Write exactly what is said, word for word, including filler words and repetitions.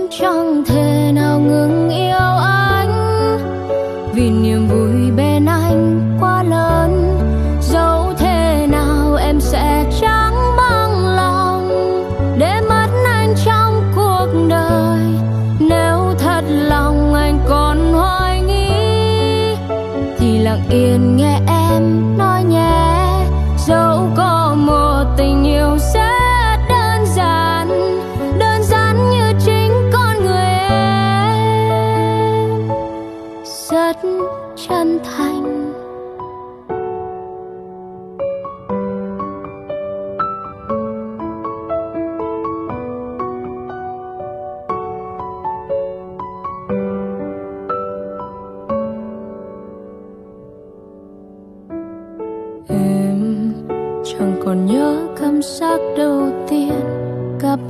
chẳng thể nào ngừng yêu anh, vì niềm vui bên anh quá lớn. Dẫu thế nào em sẽ chẳng bằng lòng để mất anh trong cuộc đời. Nếu thật lòng anh còn hoài nghi thì lặng yên nghe em nói nhé. Dẫu có một tình yêu rất đơn giản, đơn giản như chính con người em, rất chân thành. Em chẳng còn nhớ cảm giác đầu tiên gặp